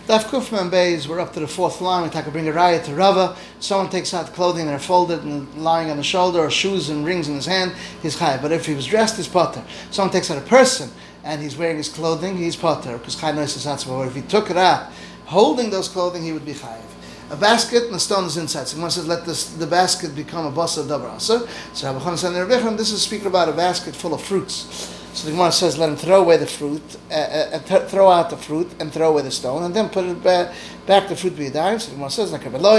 Daf Kufman Bays, we're up to the fourth line. We take a bring a raya to Rava. Someone takes out clothing that are folded and lying on the shoulder, or shoes and rings in his hand, he's chayav. But if he was dressed, he's potter. Someone takes out a person and he's wearing his clothing, he's potter, because chayav knows his atzma. But if he took it out, holding those clothing, he would be chayav. A basket and the stone is inside. So one says, let the basket become a basa davar aser. So Rabbi Chanan said in Rebbe, this is speaking about a basket full of fruits. So the Gemara says, let him throw away the fruit, throw out the fruit, and throw away the stone, and then put it back the fruit b'yadayim. So the Gemara says,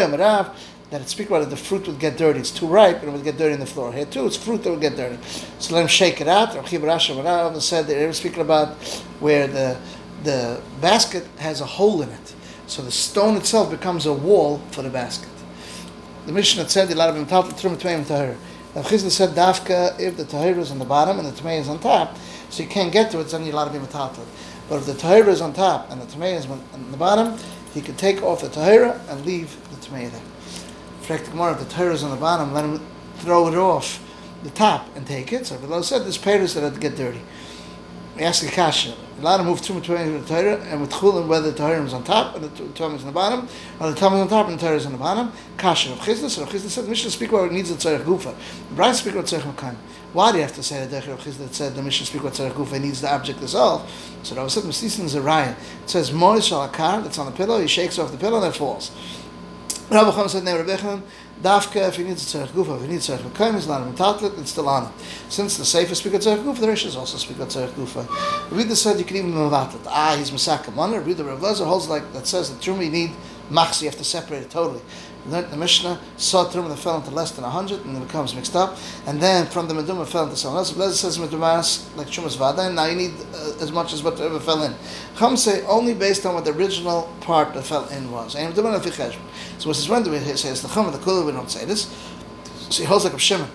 that it speaks about it, the fruit would get dirty. It's too ripe, and it would get dirty in the floor. Here too, it's fruit that would get dirty. So let him shake it out. Rabbi Rashi said they were speaking about where the basket has a hole in it. So the stone itself becomes a wall for the basket. The Mishnah said, the lot of them Rav Chizda said dafka if the tahira is on the bottom and the tamei is on top, so you can't get to it, so then you're allowed to be metaltal. But if the tahira is on top and the tamei is on the bottom, he could take off the tahira and leave the tamei there. If the tahira is on the bottom, let him throw it off the top and take it. So below said there's payers that get dirty. We ask the kasha. A lot of move too much to the Torah, and with chulin whether the Torah is on top and the Torah is on the bottom, or the Torah is on top and the Torah is on the bottom. Kasha of Chizda. So Rav Chizda said the Mishnah speak about it needs the tzarech gufa. The Bride speak about tzarech makan. Why do you have to say that Rav Chizda said the Mishnah speak about tzarech gufa needs the object itself? So Rav said Mesisin is a raya. It says Moish shalakar that's on the pillow. He shakes off the pillow and it falls. Rabbi Chanan said name Rebbe dafka if he needs a tzarech gufa, if he needs tzarech makan, he's not a metatlet, it's still on it. Since the Sefer speak of tzarech gufa, the Rishas also speak of tzarech gufa. Rebbe said you can even mevatlet. He's masaka mana. Rebbe Rav Lezer holds like that says that truma you need machs, you have to separate it totally. We learned the Mishnah saw truma that fell into less than 100 and it becomes mixed up, and then from the meduma fell into someone else. Lezer says medumas like trumas vada, and now you need as much as whatever fell in. Chum say only based on what the original part that fell in was. And meduma naficheshbon. So what's his when do we say it's the chum of the kula? We don't say this. So he holds like a Shimon.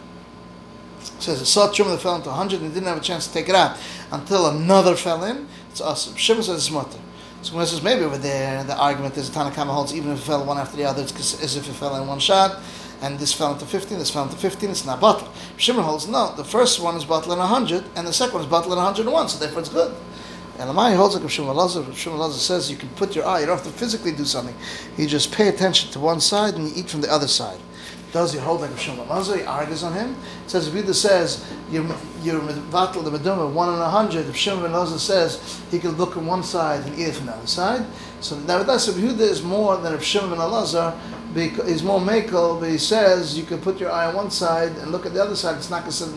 Says it saw truma that fell into 100 and he didn't have a chance to take it out until another fell in. It's awesome. Shimon says it's mutter. So when it says maybe over there the argument is the Tanakama holds even if it fell one after the other, it's as if it fell in one shot, and this fell into 15, this fell into 15, it's not bottle. Shimon holds no, the first one is bottle in 100 and the second one is bottle in 101, so therefore it's good. And Lamai holds like Shimon Lazar says you can put your eye, you don't have to physically do something. You just pay attention to one side and you eat from the other side. Does he hold like Shimon Lazar? He argues on him. It says if Yehuda says you're vatal the meduma 1 in 100, if Shimon Lazar says he can look on one side and eat it from the other side. So nevertheless, if Yehuda is more than if Shimon Lazar, he's more makel, but he says you can put your eye on one side and look at the other side. It's not considered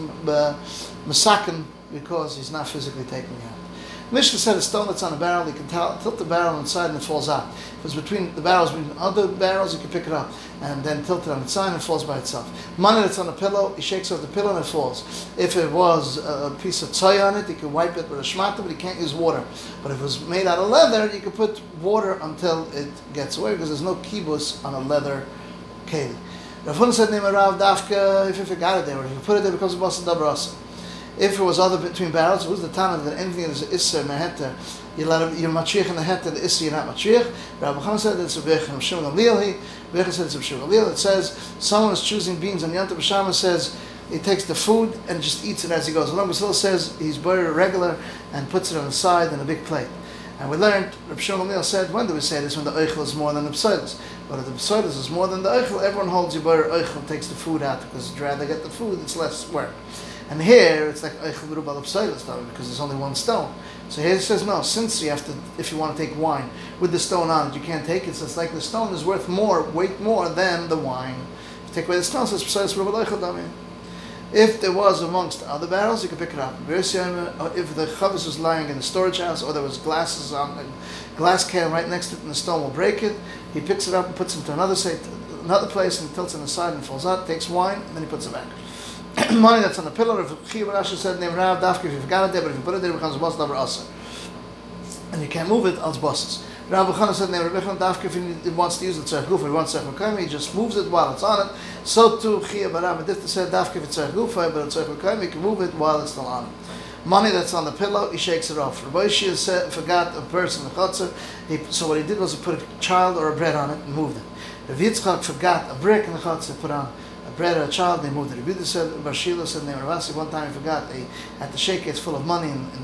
masakin because he's not physically taking it out. Mishnah said a stone that's on a barrel, you can tilt the barrel inside and it falls out. If it's between the barrels, between other barrels, you can pick it up and then tilt it on its side and it falls by itself. Money that's on a pillow, he shakes off the pillow and it falls. If it was a piece of tzoy on it, you can wipe it with a shmata, but you can't use water. But if it was made out of leather, you can put water until it gets away because there's no kibus on a leather keli. Rav Huna said, name Rav Dafka, if you forgot it there, or if you put it there, it becomes a basa davar aser. If it was other between barrels, who's the Tana that anything that is Isser Meheter, you're Matriach in the Heter, the Isser, you're not Matriach. Rabbi Chanan said it's a Bechim Shimon Gamliel. Bechim said it's a Shimon Gamliel. It says someone is choosing beans on Yom Tov B'Shama says he takes the food and just eats it as he goes along. But still says he's buried regular and puts it on the side in a big plate. And we learned, Rabbi Shimon Gamliel said, when do we say this? When the Eichel is more than the Psoilis. But if the Psoilis is more than the Eichel, everyone holds you buried Eichel, takes the food out because you'd rather get the food, it's less work. And here it's like because there's only one stone. So here it says no. Since you have to, if you want to take wine with the stone on it, you can't take it. So it's like the stone is worth more, weight more than the wine. If you take away the stone, so it's if there was amongst the other barrels, you could pick it up. If the chavis was lying in the storage house, or there was glasses on a glass can right next to it, and the stone will break it, he picks it up and puts it into another place, and tilts it aside and falls out. Takes wine, and then he puts it back. Money that's on the pillar. If Chiyav Rashi said name Rav Dafka, if you forgot it there, but if you put it there, it becomes a bas davar aser, and you can't move it als bosses. Rabbi Chanan said name Rabbi Chanan Dafka if he wants to use it tzarech gufa, he wants tzarech mekayim, he just moves it while it's on it. So too Chiyav Rav Difta said Dafka if it's tzarech gufa, but it's tzarech mekayim, he can move it while it's still on it. Money that's on the pillow, he shakes it off. Rabbi Shia said forgot a person in the chutzner, so what he did was he put a child or a bread on it and moved it. Rav Yitzchak forgot a brick in the chutzner, put on bread or a child, they moved it. Rebbe said, Barshila said, name Ravasi, one time he forgot, they had to shake it, it's full of money in the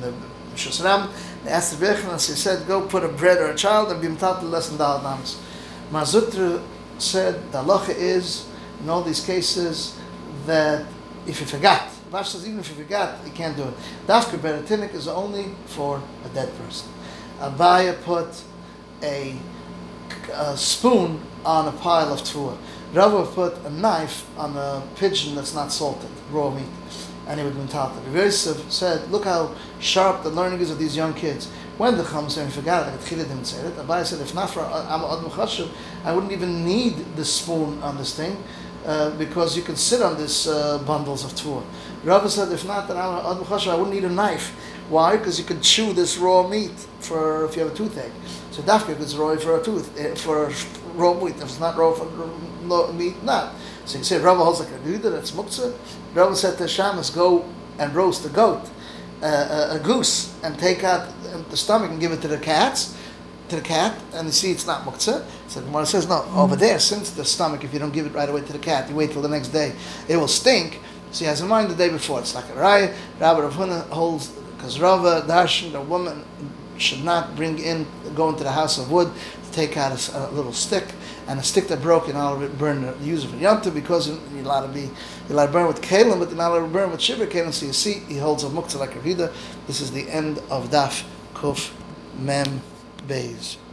Mishus Ram, they asked the Birchen, and she said, go put a bread or a child and be mtat less than Dalad Namas. Marzutra said, the halacha is, in all these cases, that if you forgot, Rashi says even if you forgot, you can't do it. Dafka Beretinik is only for a dead person. Abaya put a spoon on a pile of tefua. Rava put a knife on a pigeon that's not salted, raw meat, and he would be entitled. Rav Yosef said, look how sharp the learning is of these young kids. When the Chum said, I forgot it, I didn't say it. Abaya said, if not for Ad Muchashiv, I wouldn't even need the spoon on this thing, because you can sit on this bundles of tefua. Rava said, if not, then Ad Muchashiv, I wouldn't need a knife. Why? Because you can chew this raw meat for if you have a toothache. So dafka is raw for a for raw meat. If it's not raw for meat, not. So you say Rava holds like a Yehuda, that's muktzah. Rava said to Shamas, go and roast a goat, a goose, and take out the stomach and give it to the cats, to the cat, and you see it's not muktzah. So the Gemara says, no, over there, since the stomach, if you don't give it right away to the cat, you wait till the next day, it will stink. So he has in mind the day before. It's like a raya. Rabbi Rav Huna holds, because Rava Darshan, the woman should not go into the house of wood to take out a little stick, and a stick that broke, and all of it burn, use it for yanta, because you're allowed to burn with kalim, but you're not allowed to burn with shiver kalim. So you see, he holds a muktzah like Rav Yehuda. This is the end of Daf Kuf Mem Beis.